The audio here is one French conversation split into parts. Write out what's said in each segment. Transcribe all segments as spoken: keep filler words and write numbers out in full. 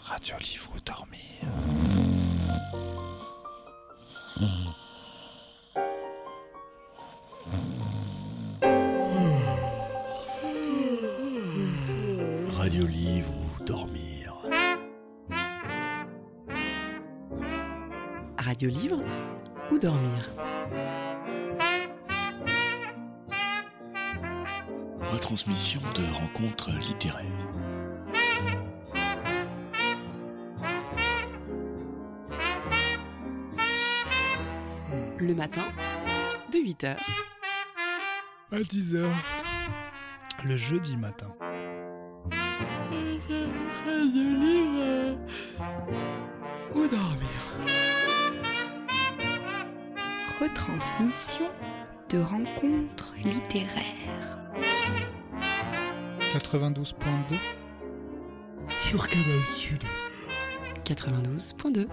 Radio Livre ou Dormir. Radio Livre ou Dormir. Radio Livre ou Dormir. Retransmission de rencontres littéraires. Le matin, de huit heures à dix heures. Le jeudi matin. Radio Livre ou Dormir. Retransmission de rencontres littéraires. quatre-vingt-douze point deux sur Canal Sud. quatre-vingt-douze point deux.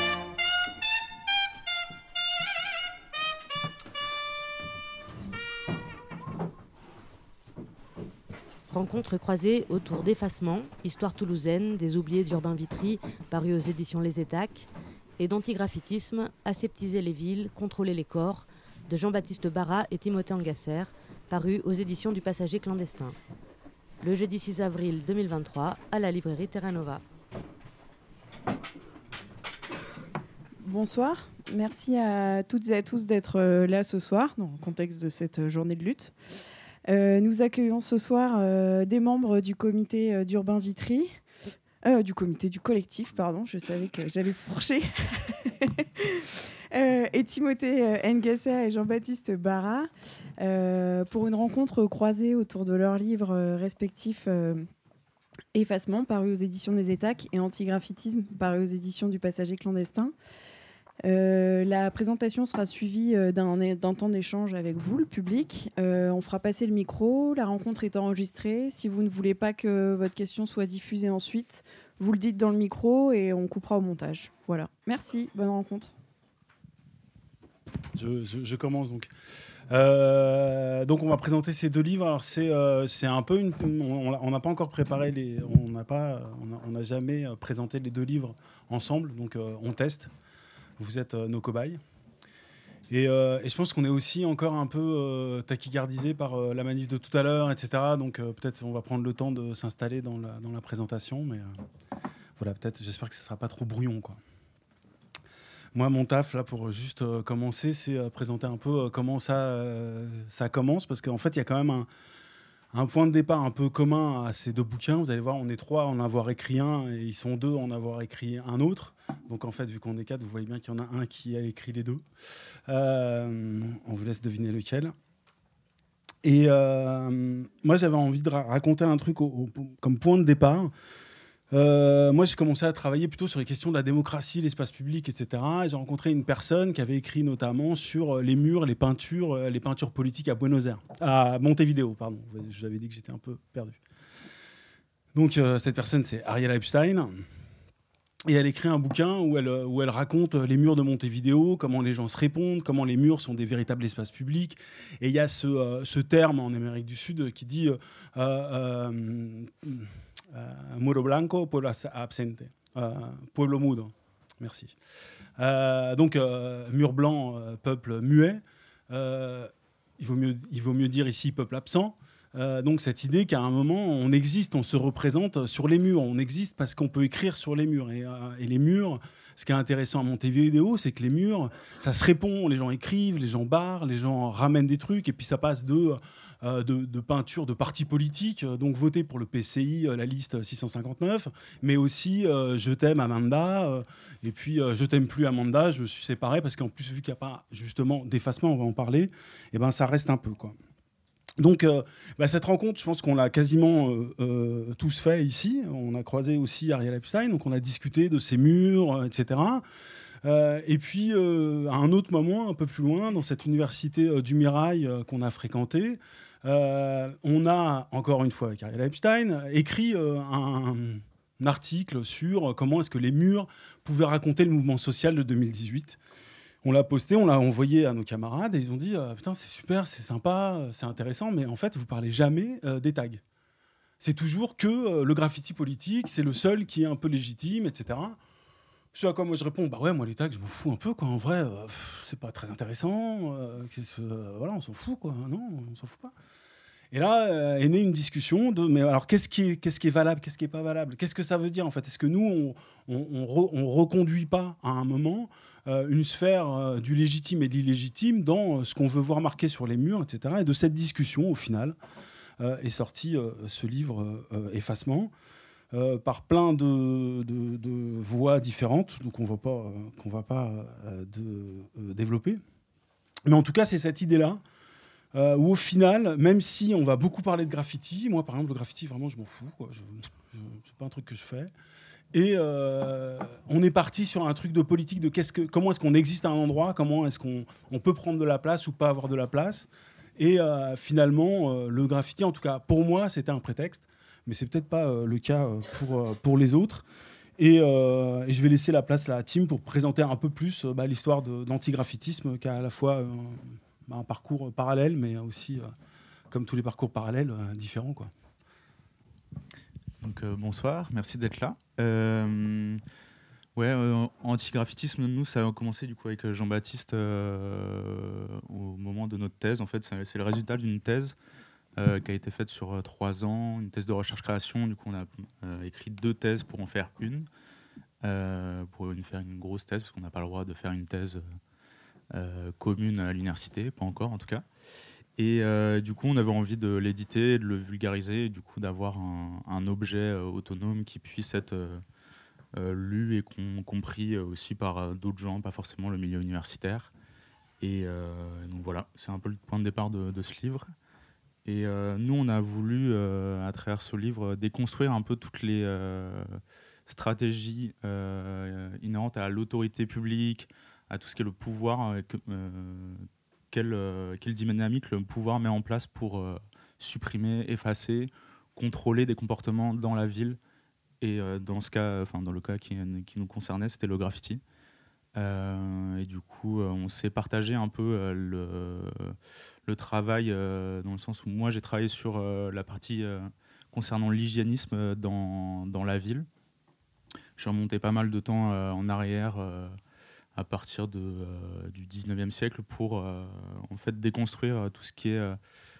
Rencontres croisées autour d'Effacement, histoire toulousaine, des oubliés d'Urbain Vitry, paru aux éditions Les Étacs, et d'Antigraphitisme, aseptiser les villes, contrôler les corps, de Jean-Baptiste Barra et Timothée Angasser, paru aux éditions du Passager clandestin. Le jeudi six avril deux mille vingt-trois, à la librairie Terra Nova. Bonsoir, merci à toutes et à tous d'être là ce soir, dans le contexte de cette journée de lutte. Euh, nous accueillons ce soir euh, des membres du comité euh, d'Urbain Vitry, euh, du comité du collectif, pardon, je savais que j'allais fourcher, euh, et Timothée euh, Angasser et Jean-Baptiste Barra, euh, pour une rencontre croisée autour de leurs livres euh, respectifs euh, Effacement, paru aux éditions des Étacs, et Antigraphitisme, paru aux éditions du Passager clandestin. Euh, la présentation sera suivie euh, d'un, d'un temps d'échange avec vous, le public. Euh, on fera passer le micro, la rencontre est enregistrée. Si vous ne voulez pas que votre question soit diffusée ensuite, vous le dites dans le micro et on coupera au montage. Voilà. Merci, bonne rencontre. Je, je, je commence donc. Euh, donc on va présenter ces deux livres. Alors c'est, euh, c'est un peu une. On n'a pas encore préparé les. On n'a pas. On n'a jamais présenté les deux livres ensemble. Donc euh, on teste. Vous êtes euh, nos cobayes. Et, euh, et je pense qu'on est aussi encore un peu euh, tachycardisé par euh, la manif de tout à l'heure, et cetera. Donc euh, peut-être on va prendre le temps de s'installer dans la, dans la présentation. Mais euh, voilà, peut-être, j'espère que ce ne sera pas trop brouillon, quoi. Moi, mon taf, là, pour juste euh, commencer, c'est euh, présenter un peu euh, comment ça, euh, ça commence. Parce qu'en fait, il y a quand même un, un point de départ un peu commun à ces deux bouquins. Vous allez voir, on est trois à en avoir écrit un et ils sont deux à en avoir écrit un autre. Donc en fait, vu qu'on est quatre, vous voyez bien qu'il y en a un qui a écrit les deux. Euh, on vous laisse deviner lequel. Et euh, moi, j'avais envie de ra- raconter un truc au, au, comme point de départ. Euh, moi, j'ai commencé à travailler plutôt sur les questions de la démocratie, l'espace public, et cetera. Et j'ai rencontré une personne qui avait écrit notamment sur les murs, les peintures, les peintures politiques à Buenos Aires, à Montevideo, pardon. Je vous avais dit que j'étais un peu perdu. Donc euh, cette personne, c'est Ariel Epstein. Et elle écrit un bouquin où elle, où elle raconte les murs de Montevideo, comment les gens se répondent, comment les murs sont des véritables espaces publics. Et il y a ce, euh, ce terme en Amérique du Sud qui dit euh, euh, euh, muro blanco, pueblo absente, euh, pueblo mudo. Merci. Euh, donc, euh, mur blanc, euh, peuple muet. Euh, il vaut mieux, il vaut mieux dire ici peuple absent. Euh, donc cette idée qu'à un moment on existe, on se représente sur les murs, on existe parce qu'on peut écrire sur les murs et, euh, et les murs, ce qui est intéressant à Montevideo, c'est que les murs, ça se répond, les gens écrivent, les gens barrent, les gens ramènent des trucs et puis ça passe de, euh, de, de peinture de partis politiques, donc voter pour le P C I, la liste six cent cinquante-neuf, mais aussi euh, je t'aime Amanda, euh, et puis euh, je t'aime plus Amanda, je me suis séparé parce qu'en plus vu qu'il n'y a pas justement d'effacement, on va en parler, et ben ça reste un peu quoi. Donc, euh, bah, cette rencontre, je pense qu'on l'a quasiment euh, euh, tous fait ici. On a croisé aussi Ariel Epstein, donc on a discuté de ses murs, euh, et cetera. Euh, et puis, euh, à un autre moment, un peu plus loin, dans cette université euh, du Mirail euh, qu'on a fréquentée, euh, on a, encore une fois avec Ariel Epstein, écrit euh, un, un article sur comment est-ce que les murs pouvaient raconter le mouvement social de deux mille dix-huit. On l'a posté, on l'a envoyé à nos camarades et ils ont dit euh, « Putain, c'est super, c'est sympa, c'est intéressant, mais en fait, vous parlez jamais euh, des tags. » c'est toujours que euh, le graffiti politique, c'est le seul qui est un peu légitime, et cetera. Ce à quoi moi je réponds, bah ouais, moi les tags, je m'en fous un peu, quoi. En vrai, euh, pff, c'est pas très intéressant. Euh, euh, voilà, on s'en fout, quoi. Non, on s'en fout pas. Et là euh, est née une discussion de, mais alors qu'est-ce qui est, qu'est-ce qui est valable, qu'est-ce qui est pas valable, qu'est-ce que ça veut dire en fait. Est-ce que nous on on, on, re, on reconduit pas à un moment euh, une sphère euh, du légitime et de l'illégitime dans euh, ce qu'on veut voir marqué sur les murs, et cetera. Et de cette discussion, au final, euh, est sorti euh, ce livre euh, Effacement. Euh, par plein de, de, de voies différentes, donc on va pas, euh, qu'on va pas euh, de, euh, développer. Mais en tout cas, c'est cette idée-là, euh, où au final, même si on va beaucoup parler de graffiti, moi par exemple, le graffiti, vraiment, je m'en fous, quoi. Je, je, c'est pas un truc que je fais. Et euh, on est parti sur un truc de politique, de qu'est-ce que, comment est-ce qu'on existe à un endroit, comment est-ce qu'on on peut prendre de la place ou pas avoir de la place. Et euh, finalement, euh, le graffiti, en tout cas pour moi, c'était un prétexte. Mais c'est peut-être pas euh, le cas euh, pour, euh, pour les autres. Et, euh, et je vais laisser la place là, à Tim pour présenter un peu plus euh, bah, l'histoire de, d'antigraphitisme, qui a à la fois euh, bah, un parcours parallèle, mais aussi, euh, comme tous les parcours parallèles, euh, différents, quoi. Donc, euh, bonsoir, merci d'être là. Euh, ouais, euh, antigraphitisme, nous, ça a commencé du coup, avec Jean-Baptiste euh, au moment de notre thèse. En fait, c'est, c'est le résultat d'une thèse Euh, qui a été faite sur euh, trois ans, une thèse de recherche-création. Du coup, on a euh, écrit deux thèses pour en faire une, euh, pour une, faire une grosse thèse, parce qu'on n'a pas le droit de faire une thèse euh, commune à l'université, pas encore en tout cas. Et euh, du coup, on avait envie de l'éditer, de le vulgariser, et du coup, d'avoir un, un objet euh, autonome qui puisse être euh, euh, lu et com- compris aussi par euh, d'autres gens, pas forcément le milieu universitaire. Et euh, donc voilà, c'est un peu le point de départ de, de ce livre. Et euh, nous, on a voulu, euh, à travers ce livre, déconstruire un peu toutes les euh, stratégies euh, inhérentes à l'autorité publique, à tout ce qui est le pouvoir, euh, que, euh, quelle, euh, quelle dynamique le pouvoir met en place pour euh, supprimer, effacer, contrôler des comportements dans la ville. Et euh, dans ce cas, enfin dans le cas qui, qui nous concernait, c'était le graffiti. Euh, et du coup, euh, on s'est partagé un peu euh, le, le travail, euh, dans le sens où moi j'ai travaillé sur euh, la partie euh, concernant l'hygiénisme dans, dans la ville. Je suis remonté pas mal de temps euh, en arrière, euh, à partir de, euh, du dix-neuvième siècle, pour euh, en fait déconstruire tout ce qui est,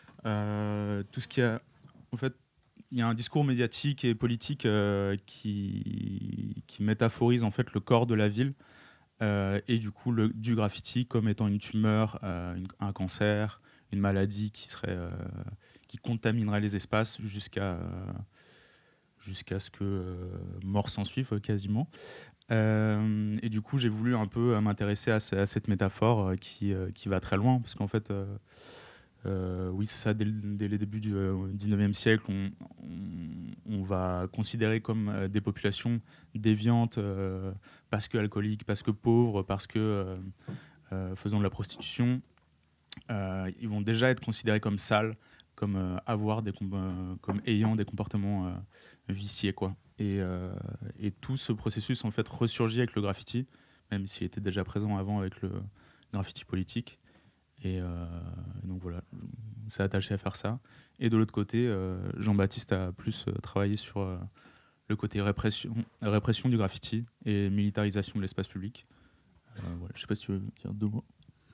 euh, tout ce qui a, en fait, il y a un discours médiatique et politique euh, qui, qui métaphorise en fait le corps de la ville. Euh, et du coup, le, du graffiti comme étant une tumeur, euh, une, un cancer, une maladie qui, serait, euh, qui contaminerait les espaces jusqu'à, euh, jusqu'à ce que euh, mort s'en suive quasiment. Euh, et du coup, j'ai voulu un peu m'intéresser à, ce, à cette métaphore qui, euh, qui va très loin, parce qu'en fait, euh, euh, oui, c'est ça, dès, dès les débuts du dix-neuvième siècle, on, on, on va considérer comme euh, des populations déviantes euh, parce que alcooliques, parce que pauvres, parce que euh, euh, faisant de la prostitution. Euh, ils vont déjà être considérés comme sales, comme, euh, avoir des com- euh, comme ayant des comportements euh, viciés, quoi. Et, euh, et tout ce processus en fait ressurgit avec le graffiti, même s'il était déjà présent avant avec le graffiti politique. Et, euh, et donc voilà, on s'est attaché à faire ça. Et de l'autre côté, euh, Jean-Baptiste a plus euh, travaillé sur euh, le côté répression, répression du graffiti et militarisation de l'espace public. Euh, voilà. Je ne sais pas si tu veux dire deux mots.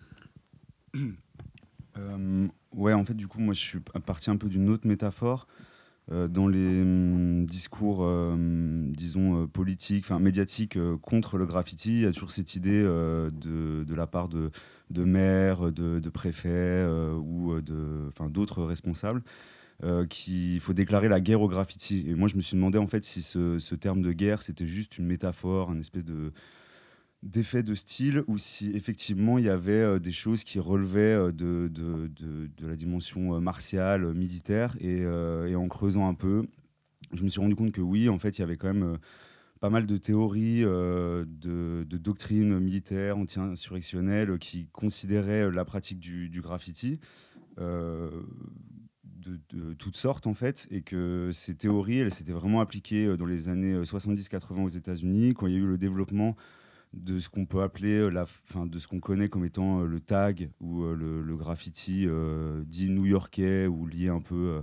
Euh, ouais, en fait, du coup, moi, je suis parti un peu d'une autre métaphore. Euh, dans les hum, discours, euh, disons, euh, politiques, enfin médiatiques euh, contre le graffiti, il y a toujours cette idée euh, de, de la part de, de maires, de, de préfets euh, ou de, enfin, d'autres responsables euh, qu'il faut déclarer la guerre au graffiti. Et moi, je me suis demandé en fait si ce, ce terme de guerre, c'était juste une métaphore, un espèce de d'effet de style, ou si effectivement il y avait euh, des choses qui relevaient euh, de, de, de, de la dimension euh, martiale, euh, militaire, et, euh, et en creusant un peu, je me suis rendu compte que oui, en fait, il y avait quand même euh, pas mal de théories, euh, de, de doctrines militaires, anti-insurrectionnelles, qui considéraient la pratique du, du graffiti euh, de, de toutes sortes, en fait, et que ces théories, elles s'étaient vraiment appliquées dans les années soixante-dix quatre-vingts aux États-Unis, quand il y a eu le développement de ce qu'on peut appeler, la, fin, de ce qu'on connaît comme étant euh, le tag ou euh, le, le graffiti euh, dit new-yorkais ou lié un peu euh,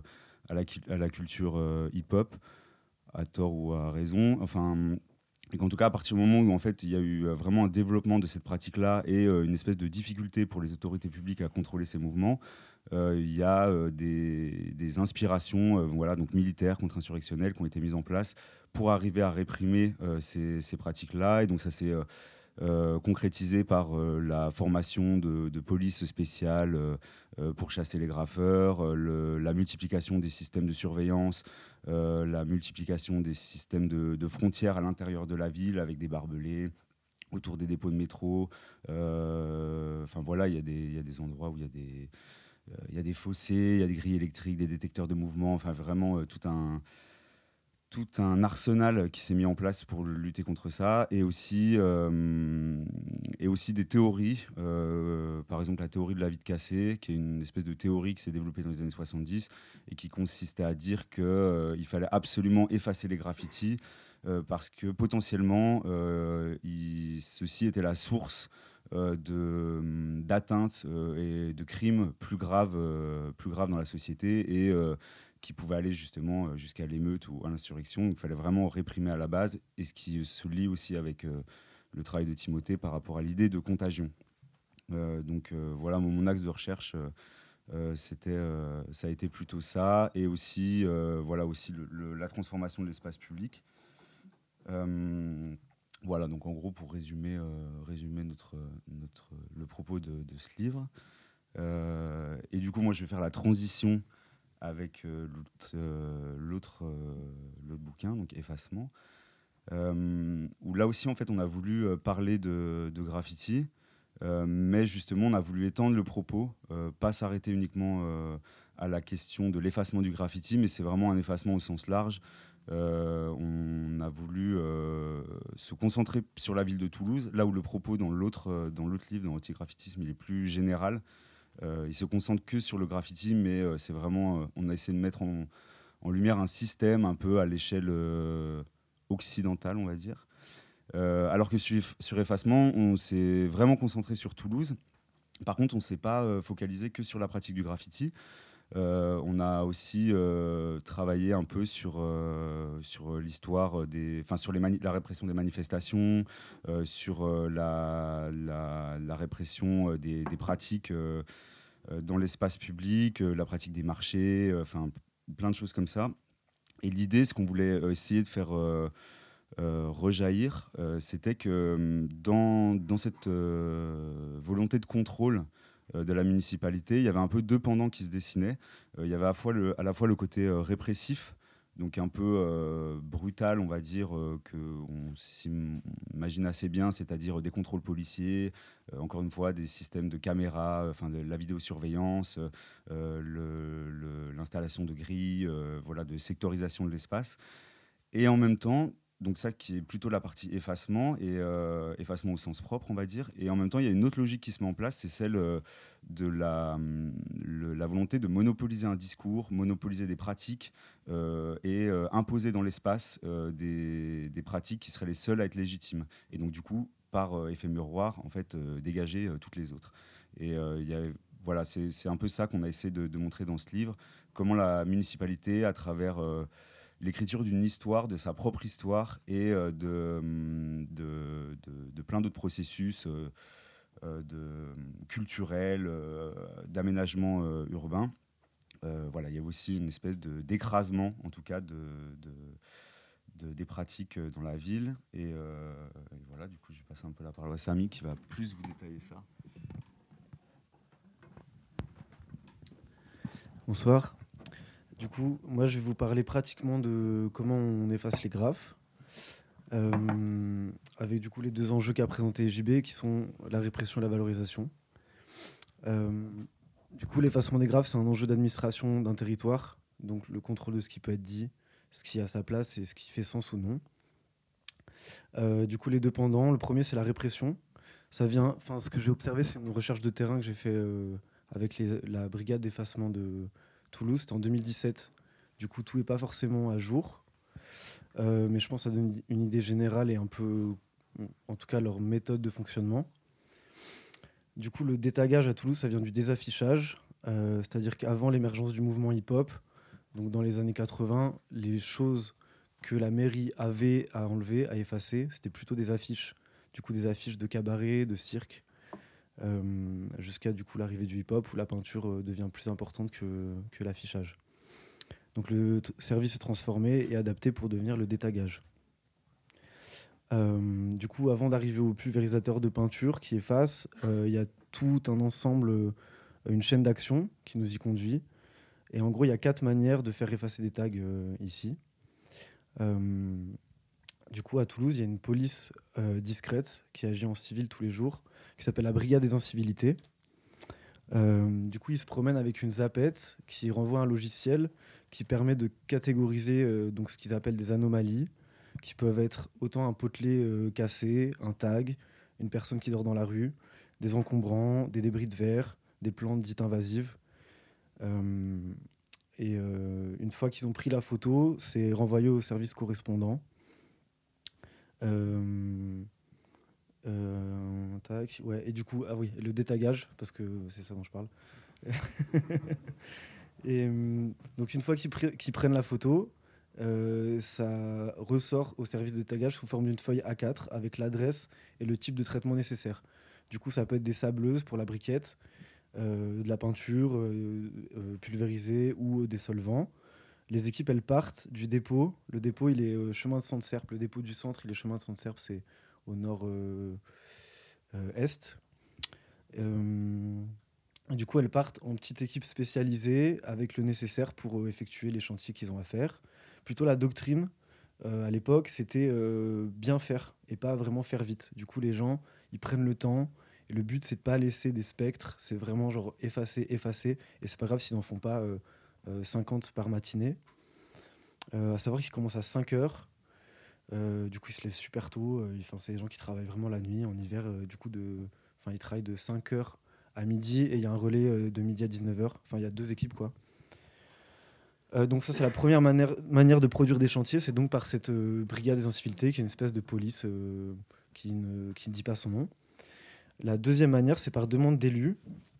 à la, à la culture euh, hip-hop, à tort ou à raison. Enfin, et qu'en tout cas, à partir du moment où en fait, il y a eu vraiment un développement de cette pratique-là et euh, une espèce de difficulté pour les autorités publiques à contrôler ces mouvements, euh, il y a euh, des, des inspirations euh, voilà, donc militaires, contre-insurrectionnelles qui ont été mises en place pour arriver à réprimer euh, ces, ces pratiques-là. Et donc ça s'est euh, euh, concrétisé par euh, la formation de, de police spéciale euh, euh, pour chasser les graffeurs, euh, le, la multiplication des systèmes de surveillance, Euh, la multiplication des systèmes de, de frontières à l'intérieur de la ville avec des barbelés autour des dépôts de métro. Euh, enfin voilà, il y, y a des endroits où il y, euh, y a des fossés, il y a des grilles électriques, des détecteurs de mouvement, enfin vraiment euh, tout un tout un arsenal qui s'est mis en place pour lutter contre ça, et aussi, euh, et aussi des théories, euh, par exemple la théorie de la vitre cassée, qui est une espèce de théorie qui s'est développée dans les années soixante-dix et qui consistait à dire qu'il euh, fallait absolument effacer les graffitis euh, parce que potentiellement, euh, il, ceci était la source euh, de, d'atteintes euh, et de crimes plus graves, euh, plus graves dans la société, et euh, qui pouvait aller justement jusqu'à l'émeute ou à l'insurrection. Il fallait vraiment réprimer à la base, et ce qui se lie aussi avec euh, le travail de Timothée par rapport à l'idée de contagion. Euh, donc euh, voilà, mon, mon axe de recherche, euh, euh, c'était, euh, ça a été plutôt ça, et aussi, euh, voilà, aussi le, le, la transformation de l'espace public. Euh, voilà, donc en gros, pour résumer, euh, résumer notre, notre, le propos de, de ce livre. Euh, et du coup, moi, je vais faire la transition avec euh, l'autre, euh, l'autre, euh, l'autre bouquin, donc Effacement, euh, où là aussi, en fait, on a voulu euh, parler de, de graffiti, euh, mais justement, on a voulu étendre le propos, euh, pas s'arrêter uniquement euh, à la question de l'effacement du graffiti, mais c'est vraiment un effacement au sens large. Euh, on a voulu euh, se concentrer sur la ville de Toulouse, là où le propos dans l'autre, euh, dans l'autre livre, dans Antigraffitisme, il est plus général. Euh, il se concentre que sur le graffiti, mais euh, c'est vraiment, euh, on a essayé de mettre en, en lumière un système un peu à l'échelle euh, occidentale, on va dire. Euh, alors que sur, sur Effacement, on s'est vraiment concentré sur Toulouse. Par contre, on ne s'est pas euh, focalisé que sur la pratique du graffiti. Euh, on a aussi euh, travaillé un peu sur, euh, sur l'histoire des, enfin sur les mani- la répression des manifestations, euh, sur euh, la, la, la répression des, des pratiques euh, dans l'espace public, euh, la pratique des marchés, enfin euh, plein de choses comme ça. Et l'idée, ce qu'on voulait euh, essayer de faire euh, euh, rejaillir, euh, c'était que dans, dans cette euh, volonté de contrôle de la municipalité, il y avait un peu deux pendants qui se dessinaient. Euh, il y avait à la fois le, à la fois le côté euh, répressif, donc un peu euh, brutal, on va dire, euh, qu'on s'imagine assez bien, c'est-à-dire des contrôles policiers, euh, encore une fois, des systèmes de caméras, enfin de la vidéosurveillance, euh, le, le, l'installation de grilles, euh, voilà, de sectorisation de l'espace. Et en même temps, donc ça qui est plutôt la partie effacement, et euh, effacement au sens propre, on va dire. Et en même temps, il y a une autre logique qui se met en place, c'est celle euh, de la, le, la volonté de monopoliser un discours, monopoliser des pratiques euh, et euh, imposer dans l'espace euh, des, des pratiques qui seraient les seules à être légitimes. Et donc du coup, par euh, effet miroir, en fait, euh, dégager euh, toutes les autres. Et euh, il y a, voilà, c'est, c'est un peu ça qu'on a essayé de, de montrer dans ce livre, comment la municipalité, à travers euh, l'écriture d'une histoire, de sa propre histoire, et euh, de, de, de, de plein d'autres processus euh, euh, de, culturels, euh, d'aménagement euh, urbain. Euh, voilà, il y a aussi une espèce de, d'écrasement, en tout cas, de, de, de, des pratiques dans la ville. Et, euh, et voilà, du coup, je vais passer un peu la parole à Samy, qui va plus vous détailler ça. Bonsoir. Du coup, moi, je vais vous parler pratiquement de comment on efface les graphes, euh, avec du coup les deux enjeux qu'a présenté J B, qui sont la répression et la valorisation. Euh, du coup, l'effacement des graphes, c'est un enjeu d'administration d'un territoire, donc le contrôle de ce qui peut être dit, ce qui a sa place et ce qui fait sens ou non. Euh, du coup, les deux pendants, le premier, c'est la répression. Ça vient, enfin, ce que j'ai observé, c'est une recherche de terrain que j'ai fait euh, avec les, la brigade d'effacement de Toulouse, c'était en deux mille dix-sept. Du coup, tout n'est pas forcément à jour. Euh, mais je pense que ça donne une idée générale et un peu, en tout cas, leur méthode de fonctionnement. Du coup, le détagage à Toulouse, ça vient du désaffichage. Euh, c'est-à-dire qu'avant l'émergence du mouvement hip-hop, Donc dans les années quatre-vingts, les choses que la mairie avait à enlever, à effacer, c'était plutôt des affiches. Du coup, des affiches de cabaret, de cirque, euh, jusqu'à du coup l'arrivée du hip-hop où la peinture euh, devient plus importante que, que l'affichage. Donc le t- service est transformé et adapté pour devenir le détagage. Euh, du coup, avant d'arriver au pulvérisateur de peinture qui efface, il euh, y a tout un ensemble, euh, une chaîne d'action qui nous y conduit. Et en gros, il y a quatre manières de faire effacer des tags euh, ici. Euh, du coup, à Toulouse, il y a une police euh, discrète qui agit en civil tous les jours, qui s'appelle la Brigade des incivilités. Euh, du coup, ils se promènent avec une zapette qui renvoie un logiciel qui permet de catégoriser euh, donc ce qu'ils appellent des anomalies, qui peuvent être autant un potelet euh, cassé, un tag, une personne qui dort dans la rue, des encombrants, des débris de verre, des plantes dites invasives. Euh, et euh, une fois qu'ils ont pris la photo, c'est renvoyé au service correspondant. Euh, euh, tac, ouais, et du coup, ah oui, le détagage, parce que c'est ça dont je parle. et donc une fois qu'ils, pr- qu'ils prennent la photo, Euh, ça ressort au service de détagage sous forme d'une feuille A quatre avec l'adresse et le type de traitement nécessaire. Du coup, ça peut être des sableuses pour la briquette, euh, de la peinture euh, euh, pulvérisée ou euh, des solvants. Les équipes, elles partent du dépôt. Le dépôt, il est euh, chemin de Centre-Serpe. Le dépôt du centre, il est chemin de Centre-Serpe, c'est au nord-est. Euh, euh, euh, du coup, elles partent en petite équipe spécialisée avec le nécessaire pour euh, effectuer les chantiers qu'ils ont à faire. Plutôt la doctrine, euh, à l'époque, c'était euh, bien faire et pas vraiment faire vite. Du coup, les gens, ils prennent le temps. Et le but, c'est de pas laisser des spectres. C'est vraiment genre effacer, effacer. Et c'est pas grave s'ils n'en font pas euh, euh, cinquante par matinée. Euh, à savoir qu'ils commencent à cinq heures. Euh, du coup, ils se lèvent super tôt. Euh, enfin, c'est des gens qui travaillent vraiment la nuit, en hiver. Euh, du coup, de, enfin, ils travaillent de cinq heures à midi. Et il y a un relais euh, de midi à dix-neuf heures. Enfin, il y a deux équipes, quoi. Euh, donc ça, c'est la première manière, manière de produire des chantiers. C'est donc par cette euh, brigade des incivilités, qui est une espèce de police euh, qui, ne, qui ne dit pas son nom. La deuxième manière, c'est par demande d'élus.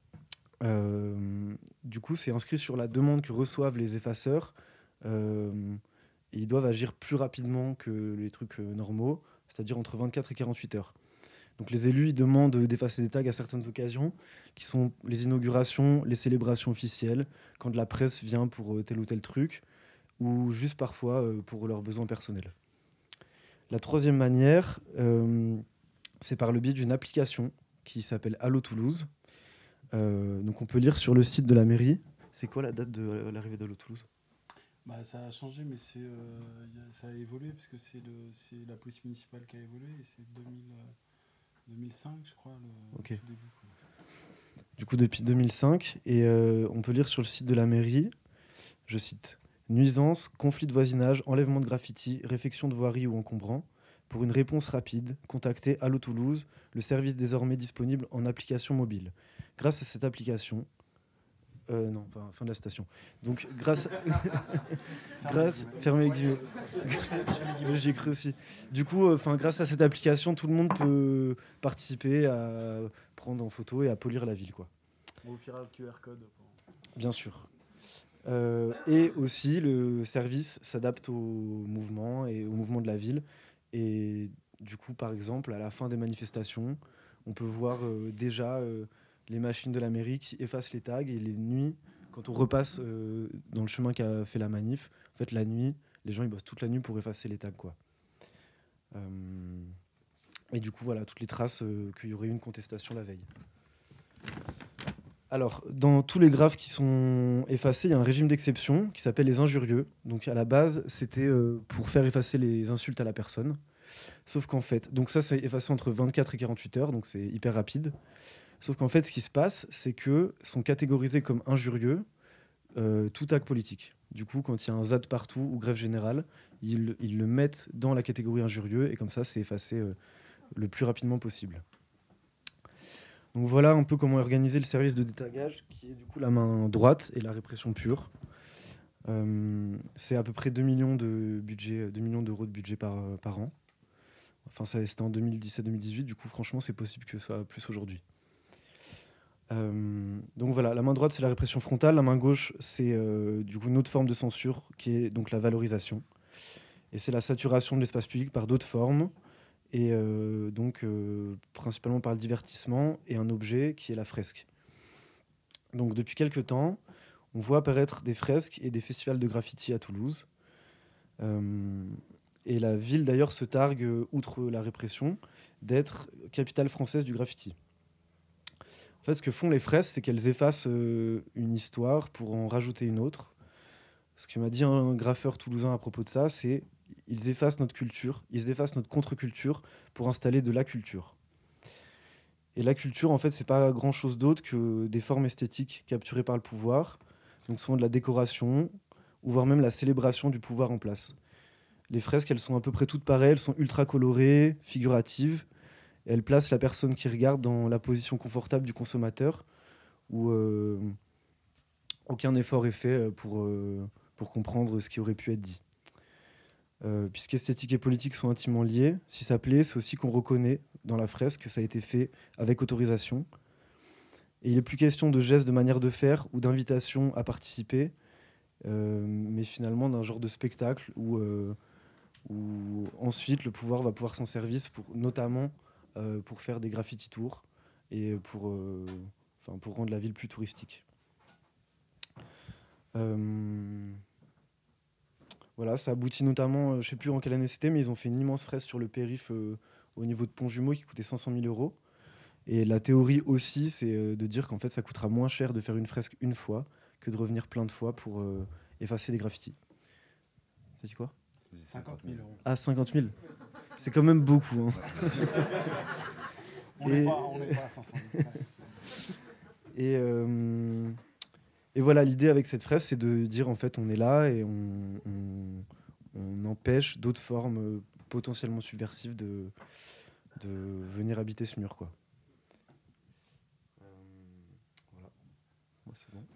Euh, du coup, c'est inscrit sur la demande que reçoivent les effaceurs. Euh, et ils doivent agir plus rapidement que les trucs euh, normaux, c'est-à-dire entre vingt-quatre et quarante-huit heures. Donc les élus, ils demandent d'effacer des tags à certaines occasions, qui sont les inaugurations, les célébrations officielles, quand la presse vient pour euh, tel ou tel truc, ou juste parfois euh, pour leurs besoins personnels. La troisième manière, euh, c'est par le biais d'une application qui s'appelle Allo Toulouse. Euh, donc on peut lire sur le site de la mairie. C'est quoi la date de l'arrivée d'Allo Toulouse ? Bah, ça a changé, mais c'est, euh, y a, ça a évolué, parce que c'est, le, c'est la police municipale qui a évolué, et c'est deux mille, euh, deux mille cinq, je crois, le okay. tout début. Quoi. Du coup, depuis deux mille cinq, et euh, on peut lire sur le site de la mairie, je cite, « Nuisances, conflits de voisinage, enlèvement de graffiti, réfection de voirie ou encombrants. Pour une réponse rapide, contactez Allo Toulouse, le service désormais disponible en application mobile. Grâce à cette application... » Euh, non, enfin, fin de la citation. Donc, grâce... grâce... Fermez les guillemets. J'y ai cru aussi. Du coup, euh, grâce à cette application, tout le monde peut participer à prendre en photo et à polir la ville, quoi. On vous fera le Q R code. Bien sûr. Euh, et aussi, le service s'adapte au mouvement et au mouvement de la ville. Et du coup, par exemple, à la fin des manifestations, on peut voir euh, déjà... Euh, les machines de la mairie qui effacent les tags, et les nuits, quand on repasse euh, dans le chemin qu'a fait la manif, en fait la nuit, les gens ils bossent toute la nuit pour effacer les tags, quoi. Euh, et du coup voilà, toutes les traces euh, qu'il y aurait eu une contestation la veille. Alors, dans tous les graphes qui sont effacés, il y a un régime d'exception qui s'appelle les injurieux. Donc à la base, c'était euh, pour faire effacer les insultes à la personne. Sauf qu'en fait, donc ça c'est effacé entre vingt-quatre et quarante-huit heures, donc c'est hyper rapide. Sauf qu'en fait, ce qui se passe, c'est que sont catégorisés comme injurieux euh, tout acte politique. Du coup, quand il y a un Z A D partout ou grève générale, ils, ils le mettent dans la catégorie injurieux, et comme ça, c'est effacé euh, le plus rapidement possible. Donc voilà un peu comment est organisé le service de détagage, qui est du coup la main droite et la répression pure. Euh, c'est à peu près deux millions de budget, deux millions d'euros de budget par, par an. Enfin, ça, c'était en deux mille dix-sept deux mille dix-huit, du coup, franchement, c'est possible que ça soit plus aujourd'hui. Euh, donc voilà, la main droite, c'est la répression frontale. La main gauche, c'est euh, du coup une autre forme de censure qui est donc la valorisation. Et c'est la saturation de l'espace public par d'autres formes, et euh, donc euh, principalement par le divertissement et un objet qui est la fresque. Donc depuis quelques temps, on voit apparaître des fresques et des festivals de graffiti à Toulouse. Euh, et la ville d'ailleurs se targue, outre la répression, d'être capitale française du graffiti. En fait, ce que font les fresques, c'est qu'elles effacent euh, une histoire pour en rajouter une autre. Ce que m'a dit un graffeur toulousain à propos de ça, c'est ils effacent notre culture, ils effacent notre contre-culture pour installer de la culture. Et la culture, en fait, c'est pas grand-chose d'autre que des formes esthétiques capturées par le pouvoir, donc souvent de la décoration, ou voire même la célébration du pouvoir en place. Les fresques, elles sont à peu près toutes pareilles, elles sont ultra colorées, figuratives, et elles placent la personne qui regarde dans la position confortable du consommateur, où euh, aucun effort est fait pour, euh, pour comprendre ce qui aurait pu être dit. Euh, puisqu'esthétique et politique sont intimement liés, si ça plaît, c'est aussi qu'on reconnaît dans la fresque que ça a été fait avec autorisation. Et il n'est plus question de gestes, de manière de faire ou d'invitation à participer, euh, mais finalement d'un genre de spectacle où, euh, où ensuite le pouvoir va pouvoir s'en servir, pour, notamment euh, pour faire des graffiti tours et pour, euh, enfin, pour rendre la ville plus touristique. Euh... Voilà, ça aboutit notamment, euh, je ne sais plus en quelle année c'était, mais ils ont fait une immense fresque sur le périph' euh, au niveau de Pont-Jumeau qui coûtait cinq cent mille euros. Et la théorie aussi, c'est euh, de dire qu'en fait, ça coûtera moins cher de faire une fresque une fois que de revenir plein de fois pour euh, effacer des graffitis. Ça dit quoi ? cinquante mille euros. Ah, cinquante mille. C'est quand même beaucoup. Hein. On n'est pas, pas à cinq cent mille. Et... Euh, Et voilà, l'idée avec cette fresque, c'est de dire en fait on est là et on, on, on empêche d'autres formes euh, potentiellement subversives de, de venir habiter ce mur, quoi. Euh, voilà. Moi, c'est bon.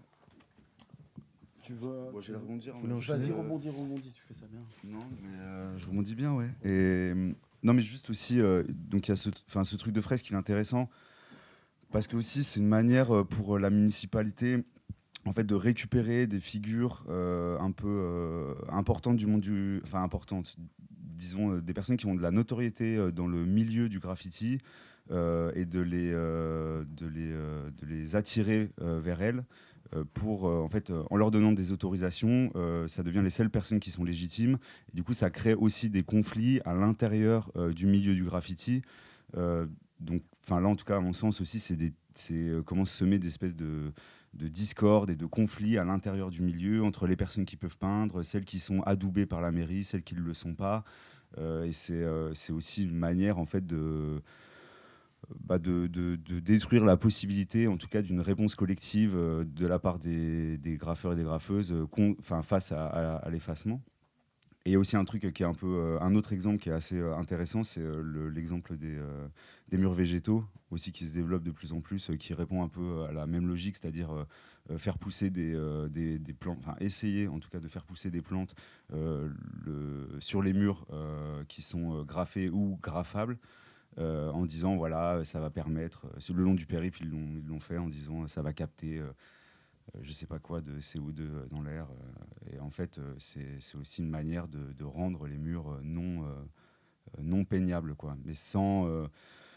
Tu veux. Bon, je vais rebondir. Vas-y, rebondis, rebondis, tu fais ça bien. Non, mais euh, je rebondis bien, ouais. Et, non, mais juste aussi, euh, donc il y a ce, ce truc de fresque qui est intéressant parce que aussi c'est une manière pour la municipalité. En fait, de récupérer des figures euh, un peu euh, importantes du monde du... Enfin, importantes, disons, euh, des personnes qui ont de la notoriété euh, dans le milieu du graffiti euh, et de les, euh, de les, euh, de les attirer euh, vers elles euh, pour, euh, en fait, euh, en leur donnant des autorisations, euh, ça devient les seules personnes qui sont légitimes. Et du coup, ça crée aussi des conflits à l'intérieur euh, du milieu du graffiti. Euh, donc, enfin, là, en tout cas, à mon sens aussi, c'est des, c'est euh, comment semer des espèces de de discorde et de conflits à l'intérieur du milieu entre les personnes qui peuvent peindre, celles qui sont adoubées par la mairie, celles qui ne le sont pas. Euh, et c'est, euh, c'est aussi une manière en fait, de, bah, de, de, de détruire la possibilité, en tout cas, d'une réponse collective euh, de la part des, des graffeurs et des graffeuses euh, con, face à, à, à l'effacement. Et il y a aussi un truc qui est un peu euh, un autre exemple qui est assez euh, intéressant, c'est euh, le, l'exemple des, euh, des murs végétaux aussi qui se développent de plus en plus, euh, qui répond un peu à la même logique, c'est-à-dire euh, faire pousser des, euh, des, des plantes, enfin essayer en tout cas de faire pousser des plantes euh, le, sur les murs euh, qui sont euh, graffés ou graffables, euh, en disant voilà ça va permettre, euh, le long du périph' ils l'ont, ils l'ont fait en disant ça va capter euh, Euh, je sais pas quoi de C O deux dans l'air euh, et en fait euh, c'est, c'est aussi une manière de, de rendre les murs euh, non, euh, non peignables quoi, mais sans, euh,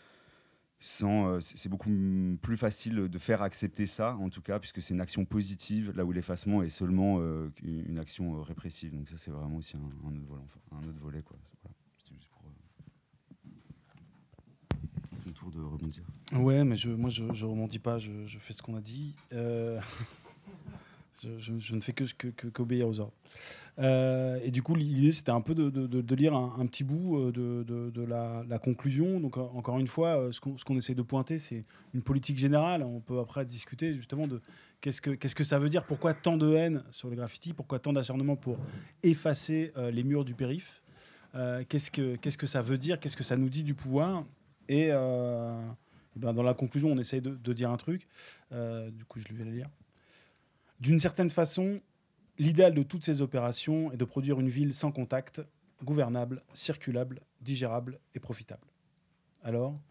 sans euh, c'est, c'est beaucoup m- plus facile de faire accepter ça en tout cas puisque c'est une action positive là où l'effacement est seulement euh, une action euh, répressive, donc ça c'est vraiment aussi un, un, autre, volet, enfin, un autre volet quoi. Voilà. C'était juste pour euh, le tour de rebondir. Ouais, mais je, moi je, je rebondis pas, je, je fais ce qu'on a dit. Euh... Je, je, je ne fais que, que, que, qu'obéir aux ordres. Euh, et du coup, l'idée, c'était un peu de, de, de, de lire un, un petit bout de, de, de la, la conclusion. Donc, encore une fois, ce qu'on, ce qu'on essaie de pointer, c'est une politique générale. On peut après discuter justement de qu'est-ce que, qu'est-ce que ça veut dire, pourquoi tant de haine sur les graffitis, pourquoi tant d'acharnement pour effacer euh, les murs du périph', euh, qu'est-ce, que, qu'est-ce que ça veut dire, qu'est-ce que ça nous dit du pouvoir. Et, euh, et ben, dans la conclusion, on essaye de, de dire un truc. Euh, du coup, je vais le lire. D'une certaine façon, l'idéal de toutes ces opérations est de produire une ville sans contact, gouvernable, circulable, digérable et profitable. Alors,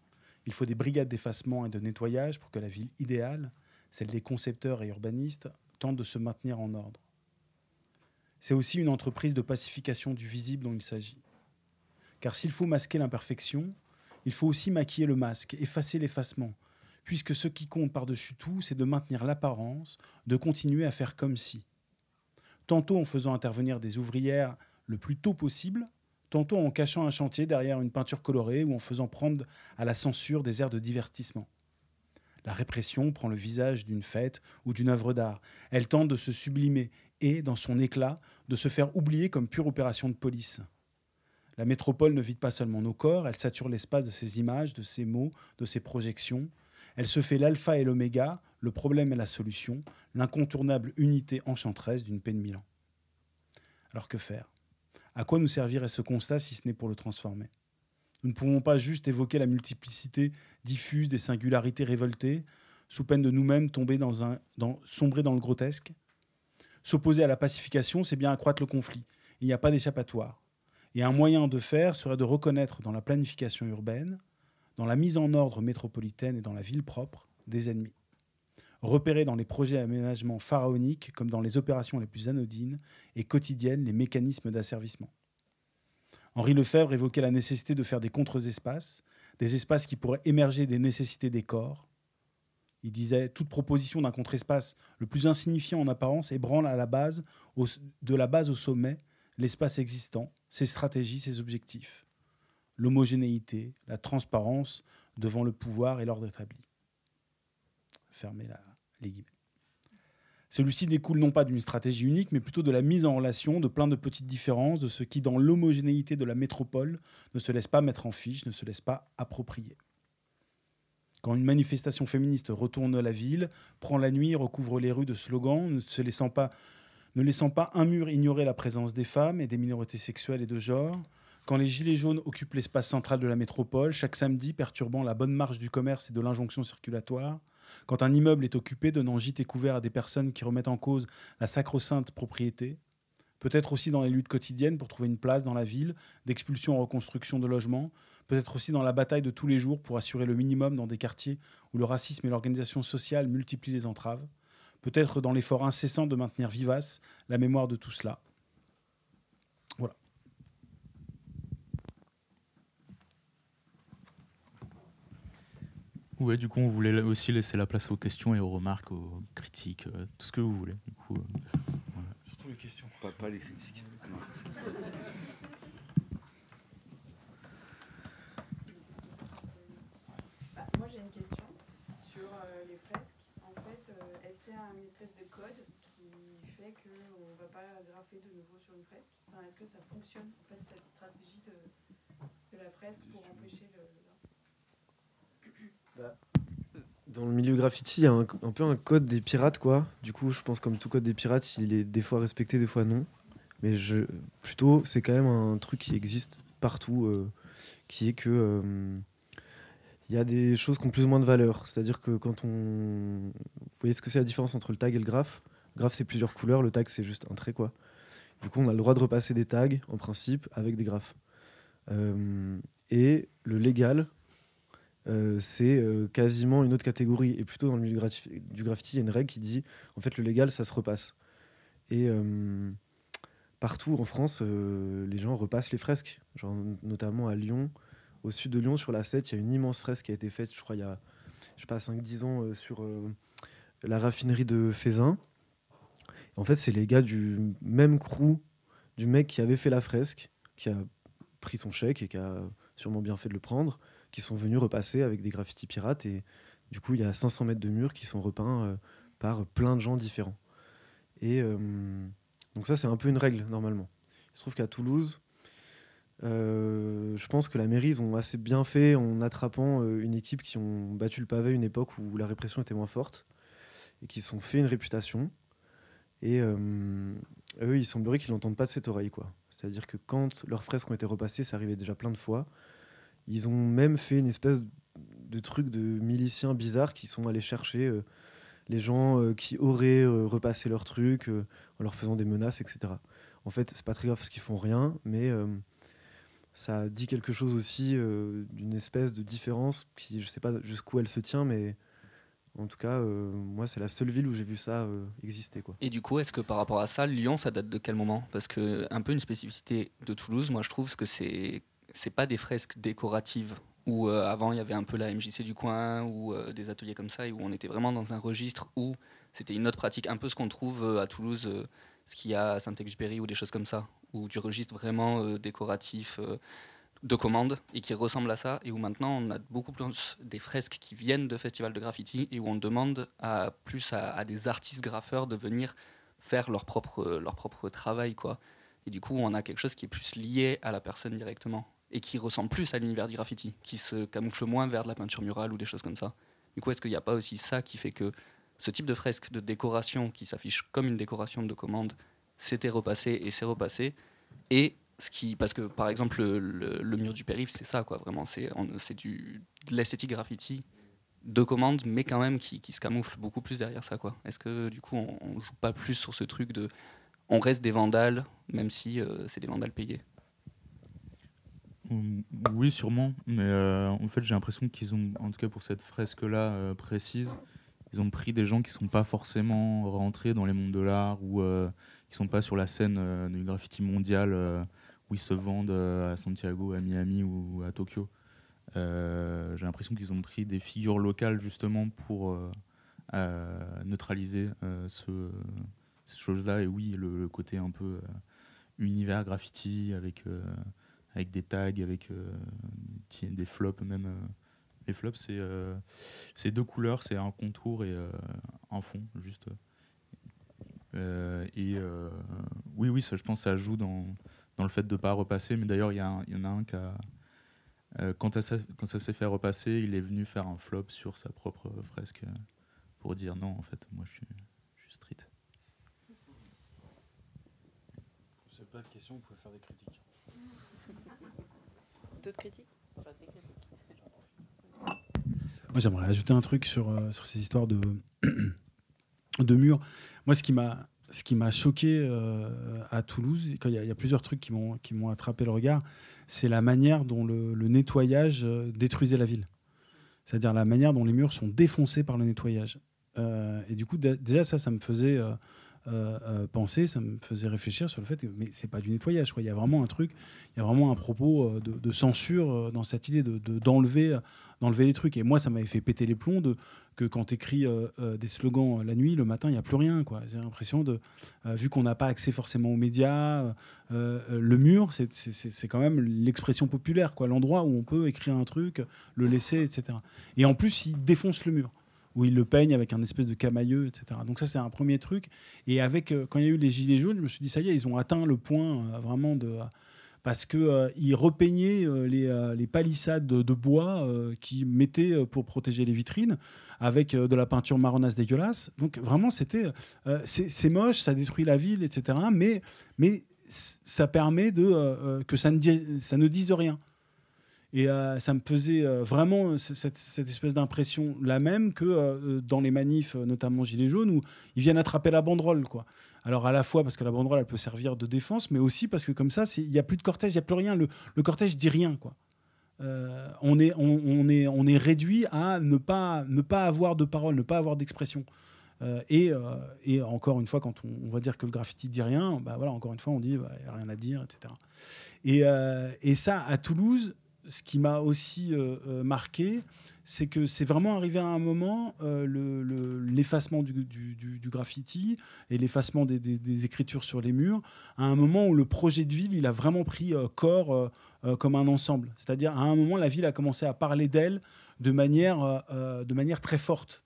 Il faut des brigades d'effacement et de nettoyage pour que la ville idéale, celle des concepteurs et urbanistes, tente de se maintenir en ordre. C'est aussi une entreprise de pacification du visible dont il s'agit. Car s'il faut masquer l'imperfection, il faut aussi maquiller le masque, effacer l'effacement, puisque ce qui compte par-dessus tout, c'est de maintenir l'apparence, de continuer à faire comme si. Tantôt en faisant intervenir des ouvrières le plus tôt possible, tantôt en cachant un chantier derrière une peinture colorée ou en faisant prendre à la censure des airs de divertissement. La répression prend le visage d'une fête ou d'une œuvre d'art. Elle tente de se sublimer et, dans son éclat, de se faire oublier comme pure opération de police. La métropole ne vide pas seulement nos corps, elle sature l'espace de ses images, de ses mots, de ses projections. Elle se fait l'alpha et l'oméga, le problème et la solution, l'incontournable unité enchanteresse d'une paix de mille ans. Alors que faire ? À quoi nous servirait ce constat si ce n'est pour le transformer ? Nous ne pouvons pas juste évoquer la multiplicité diffuse des singularités révoltées, sous peine de nous-mêmes tomber dans un, dans, sombrer dans le grotesque. S'opposer à la pacification, c'est bien accroître le conflit. Il n'y a pas d'échappatoire. Et un moyen de faire serait de reconnaître dans la planification urbaine, dans la mise en ordre métropolitaine et dans la ville propre, des ennemis. Repérer dans les projets d'aménagement pharaoniques, comme dans les opérations les plus anodines et quotidiennes, les mécanismes d'asservissement. Henri Lefebvre évoquait la nécessité de faire des contre-espaces, des espaces qui pourraient émerger des nécessités des corps. Il disait « Toute proposition d'un contre-espace le plus insignifiant en apparence ébranle à la base, au, de la base au sommet, l'espace existant, ses stratégies, ses objectifs. L'homogénéité, la transparence devant le pouvoir et l'ordre établi. » Fermez la, les guillemets. Celui-ci découle non pas d'une stratégie unique, mais plutôt de la mise en relation de plein de petites différences, de ce qui, dans l'homogénéité de la métropole, ne se laisse pas mettre en fiche, ne se laisse pas approprier. Quand une manifestation féministe retourne la ville, prend la nuit, recouvre les rues de slogans, ne se laissant pas, ne laissant pas un mur ignorer la présence des femmes et des minorités sexuelles et de genre, quand les gilets jaunes occupent l'espace central de la métropole, chaque samedi perturbant la bonne marche du commerce et de l'injonction circulatoire, quand un immeuble est occupé, donnant gîte et couvert à des personnes qui remettent en cause la sacro-sainte propriété, peut-être aussi dans les luttes quotidiennes pour trouver une place dans la ville, d'expulsion en reconstruction de logements, peut-être aussi dans la bataille de tous les jours pour assurer le minimum dans des quartiers où le racisme et l'organisation sociale multiplient les entraves, peut-être dans l'effort incessant de maintenir vivace la mémoire de tout cela. Voilà. Ouais, du coup, on voulait aussi laisser la place aux questions et aux remarques, aux critiques, euh, tout ce que vous voulez. Du coup, euh, voilà. Surtout les questions. Pas, pas les critiques. Bah, moi, j'ai une question sur euh, les fresques. En fait, euh, est-ce qu'il y a une espèce de code qui fait qu'on ne va pas graffer de nouveau sur une fresque ? Enfin, est-ce que ça fonctionne, en fait, cette stratégie de, de la fresque pour empêcher le... Bah, dans le milieu graffiti, il y a un, un peu un code des pirates, quoi. Du coup, je pense comme tout code des pirates, il est des fois respecté, des fois non. Mais je, plutôt, c'est quand même un truc qui existe partout, euh, qui est que euh, il y a des choses qui ont plus ou moins de valeur. C'est-à-dire que quand on... Vous voyez ce que c'est la différence entre le tag et le graphe ? Le graphe, c'est plusieurs couleurs, le tag, c'est juste un trait, quoi. Du coup, on a le droit de repasser des tags, en principe, avec des graphes. Euh, et le légal... Euh, c'est euh, quasiment une autre catégorie. Et plutôt dans le milieu graf- du graffiti, il y a une règle qui dit en fait le légal ça se repasse. Et euh, partout en France, euh, les gens repassent les fresques. Genre, notamment à Lyon, au sud de Lyon, sur la Sète, il y a une immense fresque qui a été faite, je crois, il y a je sais pas, cinq dix ans euh, sur euh, la raffinerie de Fézin. En fait, c'est les gars du même crew du mec qui avait fait la fresque, qui a pris son chèque et qui a sûrement bien fait de le prendre, qui sont venus repasser avec des graffitis pirates. Et du coup, il y a cinq cents mètres de murs qui sont repeints euh, par plein de gens différents. Et euh, donc ça, c'est un peu une règle, normalement. Il se trouve qu'à Toulouse, euh, je pense que la mairie, ils ont assez bien fait en attrapant euh, une équipe qui ont battu le pavé à une époque où la répression était moins forte et qui se sont fait une réputation. Et euh, eux, il semblerait qu'ils n'entendent pas de cette oreille, quoi. C'est-à-dire que quand leurs fresques ont été repassées, ça arrivait déjà plein de fois. Ils ont même fait une espèce de truc de miliciens bizarres qui sont allés chercher euh, les gens euh, qui auraient euh, repassé leurs trucs euh, en leur faisant des menaces, et cetera. En fait, c'est pas très grave parce qu'ils font rien, mais euh, ça dit quelque chose aussi euh, d'une espèce de différence qui, je sais pas jusqu'où elle se tient, mais en tout cas, euh, moi, c'est la seule ville où j'ai vu ça euh, exister, quoi. Et du coup, est-ce que par rapport à ça, Lyon, ça date de quel moment? Parce que un peu une spécificité de Toulouse, moi, je trouve que c'est c'est pas des fresques décoratives où euh, avant il y avait un peu la M J C du coin ou euh, des ateliers comme ça et où on était vraiment dans un registre où c'était une autre pratique, un peu ce qu'on trouve euh, à Toulouse, euh, ce qu'il y a à Saint-Exupéry ou des choses comme ça, ou du registre vraiment euh, décoratif. Euh, de commande et qui ressemble à ça, et où maintenant on a beaucoup plus des fresques qui viennent de festivals de graffiti et où on demande à, plus à, à des artistes graffeurs de venir faire leur propre, leur propre travail, quoi. Et du coup on a quelque chose qui est plus lié à la personne directement et qui ressemble plus à l'univers du graffiti, qui se camoufle moins vers de la peinture murale ou des choses comme ça. Du coup, est-ce qu'il n'y a pas aussi ça qui fait que ce type de fresque de décoration qui s'affiche comme une décoration de commande s'était repassé et s'est repassé, et ce qui, parce que par exemple le, le, le mur du périph', c'est ça, quoi, vraiment, c'est, on, c'est du, de l'esthétique graffiti de commande, mais quand même qui, qui se camoufle beaucoup plus derrière ça, quoi. Est-ce que du coup on, on joue pas plus sur ce truc de on reste des vandales même si euh, c'est des vandales payés? Oui, sûrement, mais euh, en fait j'ai l'impression qu'ils ont, en tout cas pour cette fresque là euh, précise, ils ont pris des gens qui sont pas forcément rentrés dans les mondes de l'art ou euh, qui sont pas sur la scène euh, du graffiti mondial euh, où ils se vendent euh, à Santiago, à Miami ou à Tokyo. Euh, j'ai l'impression qu'ils ont pris des figures locales justement pour euh, euh, neutraliser euh, ce, ces choses-là. Et oui, le, le côté un peu euh, univers graffiti avec, euh, avec des tags, avec euh, des, des flops même. Euh, les flops, c'est, euh, c'est deux couleurs, c'est un contour et euh, un fond, juste. Euh, et euh, oui, oui, ça, je pense que ça joue dans, dans le fait de ne pas repasser. Mais d'ailleurs, il y, y en a un qui a... Euh, quand, ça, quand ça s'est fait repasser, il est venu faire un flop sur sa propre fresque euh, pour dire non, en fait, moi, je suis, je suis street. C'est pas de question, vous pouvez faire des critiques. D'autres critiques? Enfin, des critiques. Moi, j'aimerais ajouter un truc sur, euh, sur ces histoires de, de murs. Moi, ce qui m'a, ce qui m'a choqué euh, à Toulouse, il y, y a plusieurs trucs qui m'ont, qui m'ont attrapé le regard, c'est la manière dont le, le nettoyage euh, détruisait la ville. C'est-à-dire la manière dont les murs sont défoncés par le nettoyage. Euh, et du coup, d- déjà, ça, ça me faisait euh, euh, euh, penser, ça me faisait réfléchir sur le fait que mais c'est pas du nettoyage, quoi. Il y a vraiment un truc, il y a vraiment un propos euh, de, de censure euh, dans cette idée de, de, d'enlever... Euh, d'enlever les trucs. Et moi, ça m'avait fait péter les plombs de, que quand tu écris euh, euh, des slogans la nuit, le matin, il n'y a plus rien, quoi. J'ai l'impression, de, euh, vu qu'on n'a pas accès forcément aux médias, euh, euh, le mur, c'est, c'est, c'est quand même l'expression populaire, quoi. L'endroit où on peut écrire un truc, le laisser, et cetera. Et en plus, il défonce le mur, où il le peigne avec un espèce de camailleux, et cetera. Donc ça, c'est un premier truc. Et avec, euh, quand il y a eu les gilets jaunes, je me suis dit, ça y est, ils ont atteint le point euh, vraiment de... Euh, parce qu'ils euh, repeignaient euh, les, euh, les palissades de, de bois euh, qu'ils mettaient euh, pour protéger les vitrines avec euh, de la peinture marronasse dégueulasse. Donc vraiment, c'était, euh, c'est, c'est moche, ça détruit la ville, et cetera. Mais, mais ça permet de, euh, que ça ne, dise, ça ne dise rien. Et euh, ça me faisait euh, vraiment cette, cette espèce d'impression la même que euh, dans les manifs, notamment Gilets jaunes, où ils viennent attraper la banderole, quoi. Alors à la fois parce que la banderole, elle peut servir de défense, mais aussi parce que comme ça, il n'y a plus de cortège, il n'y a plus rien. Le, le cortège dit rien, quoi. Euh, on, est, on, on, est, on est réduit à ne pas, ne pas avoir de parole, ne pas avoir d'expression. Euh, et, euh, et encore une fois, quand on, on va dire que le graffiti dit rien, bah voilà, encore une fois, on dit bah, il n'y a rien à dire, et cetera. Et, euh, et ça, à Toulouse, ce qui m'a aussi euh, euh, marqué, c'est que c'est vraiment arrivé à un moment, euh, le, le, l'effacement du, du, du, du graffiti et l'effacement des, des, des écritures sur les murs, à un moment où le projet de ville, il a vraiment pris euh, corps euh, euh, comme un ensemble. C'est-à-dire, à un moment, la ville a commencé à parler d'elle de manière, euh, de manière très forte.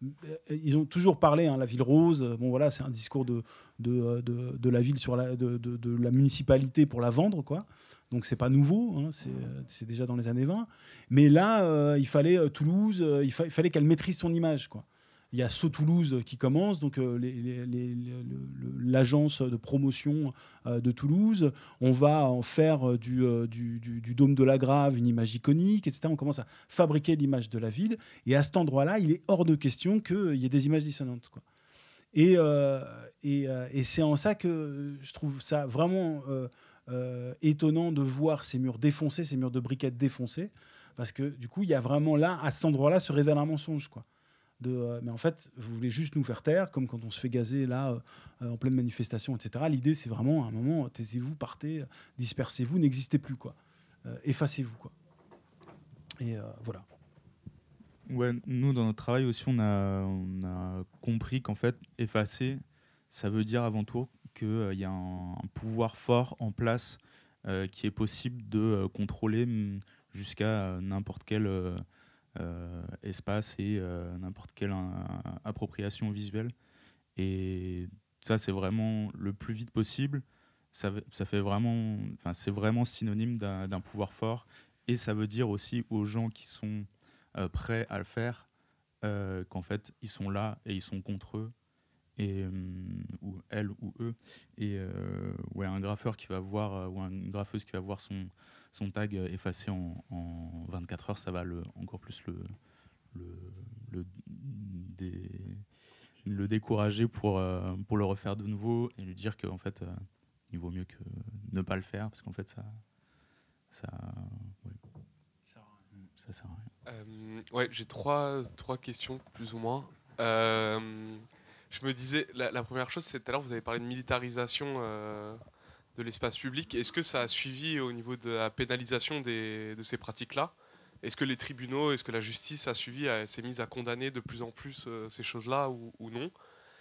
Ils ont toujours parlé, hein, la ville rose, bon voilà, c'est un discours de, de, de, de la ville sur la, de, de, de la municipalité pour la vendre, quoi. Donc c'est pas nouveau, hein, c'est, c'est déjà dans les années vingt. Mais là, euh, il fallait euh, Toulouse, euh, il, fa- il fallait qu'elle maîtrise son image, quoi. Il y a So Toulouse qui commence, donc euh, les, les, les, les, le, l'agence de promotion euh, de Toulouse. On va en faire euh, du, euh, du, du, du dôme de la Grave une image iconique, et cetera. On commence à fabriquer l'image de la ville. Et à cet endroit-là, il est hors de question qu'il y ait des images dissonantes, quoi. Et, euh, et, euh, et c'est en ça que je trouve ça vraiment... Euh, euh, étonnant de voir ces murs défoncés, ces murs de briquettes défoncés, parce que du coup, il y a vraiment là, à cet endroit-là, se révèle un mensonge, quoi. De, euh, mais en fait, vous voulez juste nous faire taire, comme quand on se fait gazer là, euh, en pleine manifestation, et cetera. L'idée, c'est vraiment, à un moment, taisez-vous, partez, dispersez-vous, n'existez plus, quoi. Euh, effacez-vous, quoi. Et euh, voilà. Ouais, nous, dans notre travail aussi, on a, on a compris qu'en fait, effacer, ça veut dire avant tout qu'il euh, y a un, un pouvoir fort en place euh, qui est possible de euh, contrôler mm, jusqu'à euh, n'importe quel euh, euh, espace et euh, n'importe quelle euh, appropriation visuelle. Et ça, c'est vraiment le plus vite possible. Ça, ça fait vraiment, enfin, c'est vraiment synonyme d'un, d'un pouvoir fort. Et ça veut dire aussi aux gens qui sont euh, prêts à le faire euh, qu'en fait, ils sont là et ils sont contre eux. Et, euh, ou elle ou eux, et euh, ouais, un graffeur qui va voir, euh, ou une graffeuse qui va voir son, son tag effacé en, en vingt-quatre heures, ça va le, encore plus le, le, le, dé, le décourager pour, euh, pour le refaire de nouveau et lui dire qu'en fait, euh, il vaut mieux que ne pas le faire, parce qu'en fait, ça, ça, ouais, ça sert à rien. Euh, ouais, j'ai trois, trois questions, plus ou moins. Euh, Je me disais, la, la première chose, c'est tout à l'heure, vous avez parlé de militarisation euh, de l'espace public. Est-ce que ça a suivi au niveau de la pénalisation des, de ces pratiques-là ? Est-ce que les tribunaux, est-ce que la justice a suivi, a, s'est mise à condamner de plus en plus euh, ces choses-là ou, ou non ?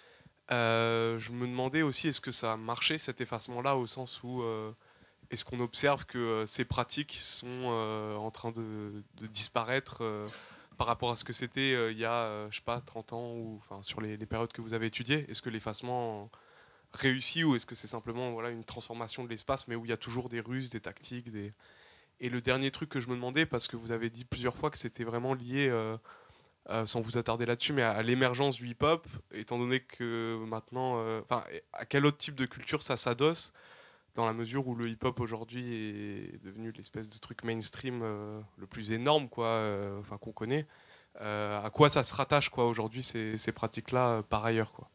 euh, Je me demandais aussi, est-ce que ça a marché, cet effacement-là, au sens où euh, est-ce qu'on observe que euh, ces pratiques sont euh, en train de, de disparaître euh, par rapport à ce que c'était euh, il y a, euh, je sais pas, trente ans, ou enfin, sur les, les périodes que vous avez étudiées. Est-ce que l'effacement réussit, ou est-ce que c'est simplement voilà, une transformation de l'espace, mais où il y a toujours des ruses, des tactiques des... Et le dernier truc que je me demandais, parce que vous avez dit plusieurs fois que c'était vraiment lié, euh, euh, sans vous attarder là-dessus, mais à, à l'émergence du hip-hop, étant donné que maintenant... euh, à quel autre type de culture ça s'adosse, dans la mesure où le hip-hop aujourd'hui est devenu l'espèce de truc mainstream euh, le plus énorme, quoi, euh, enfin, qu'on connaît. Euh, à quoi ça se rattache, quoi, aujourd'hui, ces, ces pratiques-là, euh, par ailleurs, quoi.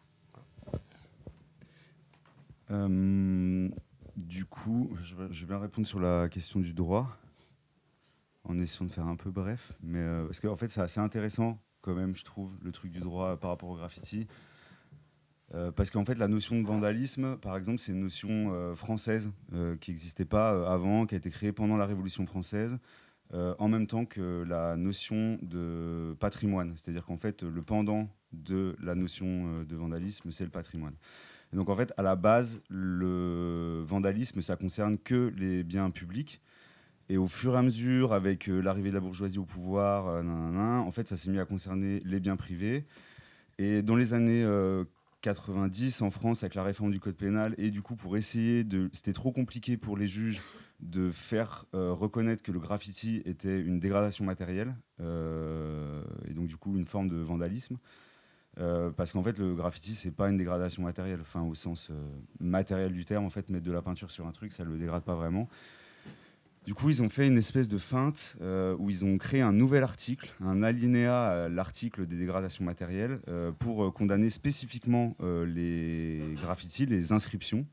Euh, du coup, je vais, je vais bien répondre sur la question du droit, en essayant de faire un peu bref, mais euh, parce qu'en en fait, c'est assez intéressant, quand même, je trouve, le truc du droit par rapport au graffiti. Euh, parce qu'en fait, la notion de vandalisme, par exemple, c'est une notion euh, française euh, qui n'existait pas euh, avant, qui a été créée pendant la Révolution française, euh, en même temps que la notion de patrimoine. C'est-à-dire qu'en fait, le pendant de la notion euh, de vandalisme, c'est le patrimoine. Et donc, en fait, à la base, le vandalisme, ça concerne que les biens publics. Et au fur et à mesure, avec euh, l'arrivée de la bourgeoisie au pouvoir, euh, nan, nan, nan, en fait, ça s'est mis à concerner les biens privés. Et dans les années euh, quatre-vingt-dix en France, avec la réforme du code pénal, et du coup pour essayer de... C'était trop compliqué pour les juges de faire euh, reconnaître que le graffiti était une dégradation matérielle, euh, et donc du coup une forme de vandalisme, euh, parce qu'en fait le graffiti c'est pas une dégradation matérielle, enfin au sens euh, matériel du terme, en fait mettre de la peinture sur un truc ça le dégrade pas vraiment. Du coup, ils ont fait une espèce de feinte euh, où ils ont créé un nouvel article, un alinéa à l'article des dégradations matérielles, euh, pour euh, condamner spécifiquement euh, les graffitis, les inscriptions,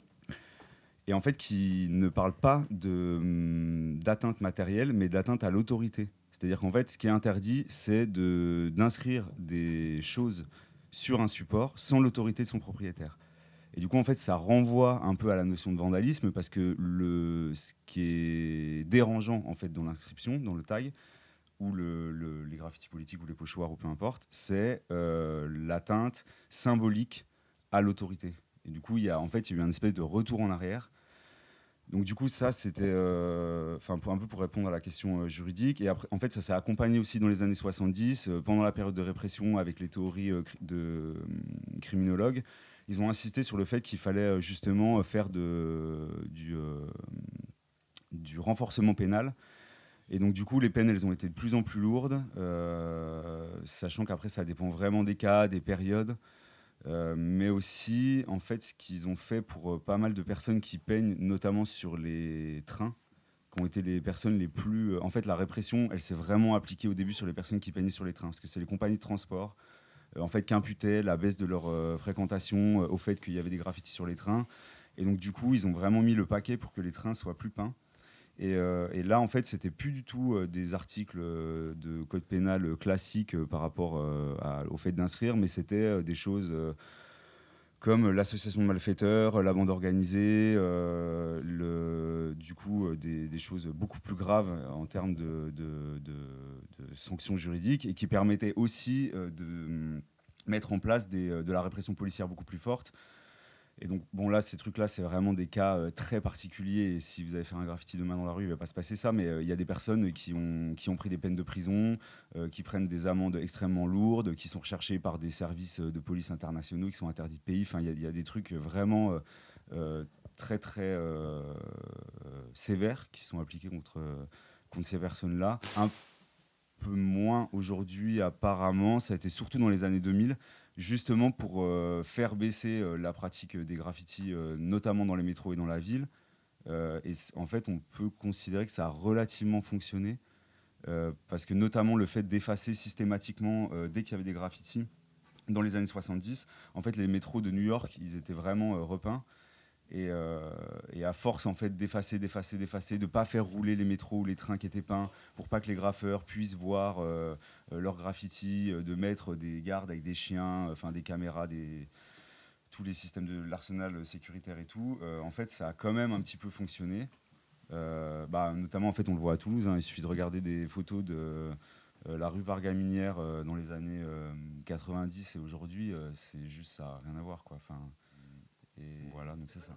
et en fait qui ne parle pas de, hum, d'atteinte matérielle, mais d'atteinte à l'autorité. C'est-à-dire qu'en fait, ce qui est interdit, c'est de, d'inscrire des choses sur un support sans l'autorité de son propriétaire. Et du coup, en fait, ça renvoie un peu à la notion de vandalisme, parce que le, ce qui est dérangeant en fait, dans l'inscription, dans le tag, ou le, le, les graffitis politiques, ou les pochoirs, ou peu importe, c'est euh, l'atteinte symbolique à l'autorité. Et du coup, il y a, en fait, il y a eu une espèce de retour en arrière. Donc du coup, ça, c'était euh, pour, un peu pour répondre à la question euh, juridique. Et après, en fait, ça s'est accompagné aussi dans les années soixante-dix, euh, pendant la période de répression, avec les théories euh, de euh, criminologues. Ils ont insisté sur le fait qu'il fallait justement faire de, du, euh, du renforcement pénal. Et donc, du coup, les peines, elles ont été de plus en plus lourdes, euh, sachant qu'après, ça dépend vraiment des cas, des périodes. Euh, mais aussi, en fait, ce qu'ils ont fait pour euh, pas mal de personnes qui peignent, notamment sur les trains, qui ont été les personnes les plus... Euh, en fait, la répression, elle s'est vraiment appliquée au début sur les personnes qui peignaient sur les trains, parce que c'est les compagnies de transport en fait, qui imputaient la baisse de leur euh, fréquentation euh, au fait qu'il y avait des graffitis sur les trains. Et donc, du coup, ils ont vraiment mis le paquet pour que les trains soient plus peints. Et, euh, et là, en fait, c'était plus du tout euh, des articles euh, de code pénal euh, classiques euh, par rapport euh, à, au fait d'inscrire, mais c'était euh, des choses euh, comme l'association de malfaiteurs, la bande organisée, euh, le, du coup, euh, des, des choses beaucoup plus graves en termes de, de, de, de sanctions juridiques et qui permettaient aussi euh, de mettre en place des, de la répression policière beaucoup plus forte. Et donc, bon, là, ces trucs-là, c'est vraiment des cas euh, très particuliers. Et si vous allez faire un graffiti demain dans la rue, il ne va pas se passer ça. Mais il euh, y a des personnes qui ont, qui ont pris des peines de prison, euh, qui prennent des amendes extrêmement lourdes, qui sont recherchées par des services de police internationaux, qui sont interdits de pays. Enfin, il y, y a des trucs vraiment euh, euh, très, très euh, euh, sévères qui sont appliqués contre, euh, contre ces personnes-là. Un peu moins aujourd'hui, apparemment. Ça a été surtout dans les années deux mille. Justement pour euh, faire baisser euh, la pratique des graffitis, euh, notamment dans les métros et dans la ville. Euh, et en fait, on peut considérer que ça a relativement fonctionné, euh, parce que notamment le fait d'effacer systématiquement, euh, dès qu'il y avait des graffitis, dans les années soixante-dix, en fait, les métros de New York, ils étaient vraiment euh, repeints. Et, euh, et à force en fait, d'effacer, d'effacer, d'effacer, de ne pas faire rouler les métros ou les trains qui étaient peints pour pas que les graffeurs puissent voir euh, euh, leurs graffitis, euh, de mettre des gardes avec des chiens, enfin euh, des caméras, des... tous les systèmes de l'arsenal sécuritaire et tout, euh, en fait ça a quand même un petit peu fonctionné. Euh, bah, notamment en fait on le voit à Toulouse, hein, il suffit de regarder des photos de euh, la rue Vargaminière euh, dans les années euh, quatre-vingt-dix et aujourd'hui, euh, c'est juste ça n'a rien à voir quoi. Enfin, et voilà, donc c'est ça.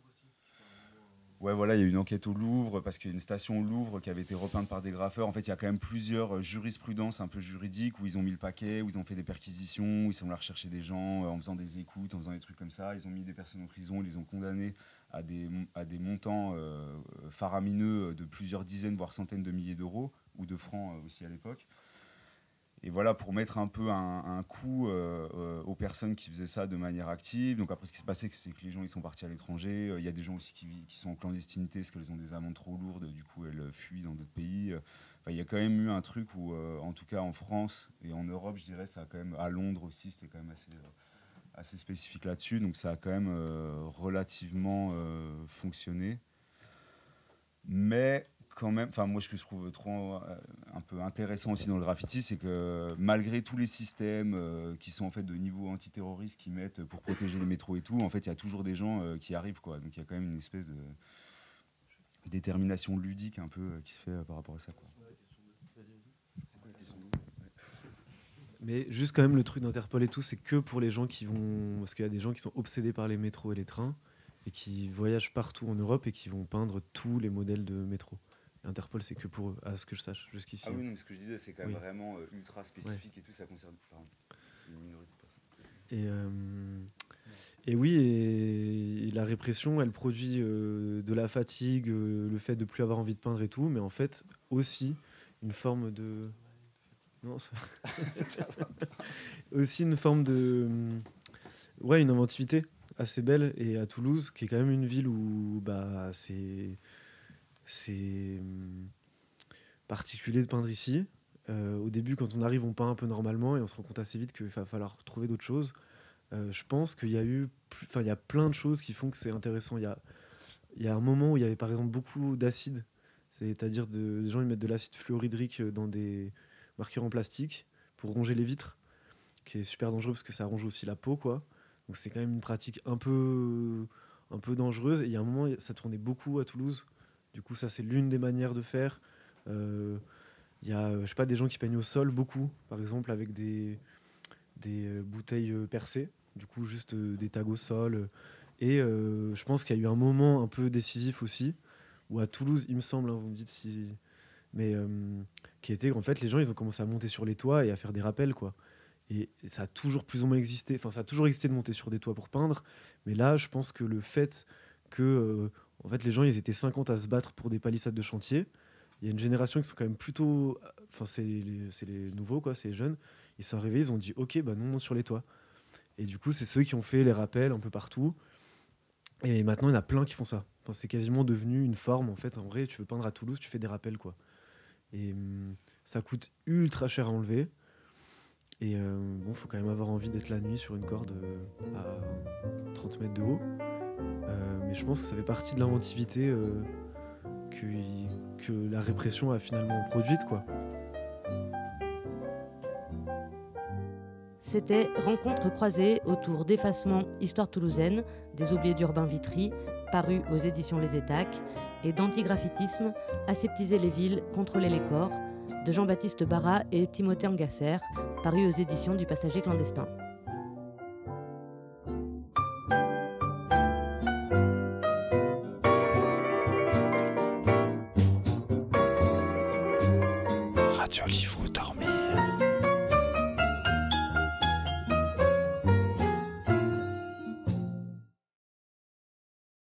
Ouais, voilà, il y a eu une enquête au Louvre parce qu'il y a une station au Louvre qui avait été repeinte par des graffeurs. En fait, il y a quand même plusieurs jurisprudences un peu juridiques où ils ont mis le paquet, où ils ont fait des perquisitions, où ils sont allés rechercher des gens en faisant des écoutes, en faisant des trucs comme ça. Ils ont mis des personnes en prison, ils les ont condamnés à des, à des montants euh, faramineux de plusieurs dizaines, voire centaines de milliers d'euros, ou de francs euh, aussi à l'époque. Et voilà, pour mettre un peu un, un coup euh, euh, aux personnes qui faisaient ça de manière active. Donc après, ce qui se passait, c'est que les gens ils sont partis à l'étranger. Il y a des gens aussi qui, qui sont en clandestinité parce qu'elles ont des amendes trop lourdes. Du coup, elles fuient dans d'autres pays. Enfin, il y a quand même eu un truc où, euh, en tout cas en France et en Europe, je dirais, ça a quand même, à Londres aussi, c'était quand même assez, euh, assez spécifique là-dessus. Donc ça a quand même euh, relativement euh, fonctionné. Mais quand même, enfin moi ce que je trouve trop euh, un peu intéressant aussi dans le graffiti, c'est que malgré tous les systèmes euh, qui sont en fait de niveau antiterroriste qu'ils mettent pour protéger les métros et tout, en fait il y a toujours des gens euh, qui arrivent quoi. Donc il y a quand même une espèce de détermination ludique un peu euh, qui se fait euh, par rapport à ça quoi. Mais juste quand même le truc d'Interpol et tout, c'est que pour les gens qui vont, parce qu'il y a des gens qui sont obsédés par les métros et les trains et qui voyagent partout en Europe et qui vont peindre tous les modèles de métro. Interpol, c'est que pour eux, à ce que je sache, jusqu'ici. Ah oui, non, mais ce que je disais, c'est quand même oui. vraiment euh, ultra spécifique ouais. et tout, ça concerne enfin, une minorité de personnes. Et, euh, et oui, et, et la répression, elle produit euh, de la fatigue, euh, le fait de plus avoir envie de peindre et tout, mais en fait, aussi une forme de... Non, ça... ça va pas. Aussi une forme de... Ouais, une inventivité assez belle. Et à Toulouse, qui est quand même une ville où bah, c'est... c'est particulier de peindre ici. Euh, au début, quand on arrive, on peint un peu normalement et on se rend compte assez vite qu'il va falloir trouver d'autres choses. Euh, je pense qu'il y a eu, enfin, il y a plein de choses qui font que c'est intéressant. Il y a, il y a un moment où il y avait par exemple beaucoup d'acide, c'est-à-dire de, des gens ils mettent de l'acide fluorhydrique dans des marqueurs en plastique pour ronger les vitres, qui est super dangereux parce que ça ronge aussi la peau, quoi. Donc c'est quand même une pratique un peu, un peu dangereuse. Et il y a un moment, ça tournait beaucoup à Toulouse. Du coup, ça, c'est l'une des manières de faire. Il euh, y a, je sais pas, des gens qui peignent au sol beaucoup, par exemple, avec des, des euh, bouteilles euh, percées. Du coup, juste euh, des tags au sol. Et euh, je pense qu'il y a eu un moment un peu décisif aussi, où à Toulouse, il me semble, hein, vous me dites si... Mais euh, qui était qu'en fait, les gens, ils ont commencé à monter sur les toits et à faire des rappels, quoi. Et, et ça a toujours plus ou moins existé. Enfin, ça a toujours existé de monter sur des toits pour peindre. Mais là, je pense que le fait que... Euh, en fait, les gens, ils étaient cinquante à se battre pour des palissades de chantier. Il y a une génération qui sont quand même plutôt... Enfin, c'est les, c'est les nouveaux, quoi, c'est les jeunes. Ils sont arrivés, ils ont dit « Ok, bah, nous, on monte sur les toits ». Et du coup, c'est ceux qui ont fait les rappels un peu partout. Et maintenant, il y en a plein qui font ça. Enfin, c'est quasiment devenu une forme. En fait, en vrai, tu veux peindre à Toulouse, tu fais des rappels, quoi. Et hum, ça coûte ultra cher à enlever. Et euh, bon, faut quand même avoir envie d'être la nuit sur une corde euh, à trente mètres de haut. Euh, mais je pense que ça fait partie de l'inventivité euh, que, que la répression a finalement produite, quoi. C'était Rencontres croisées autour d'Effacement, Histoire toulousaine, des oubliés d'Urbain Vitry, paru aux éditions Les Étacs, et d'Antigraffitisme, Aseptiser les villes, contrôler les corps, de Jean-Baptiste Barra et Timothée Angasser, paru aux éditions du Passager clandestin. Radio Livre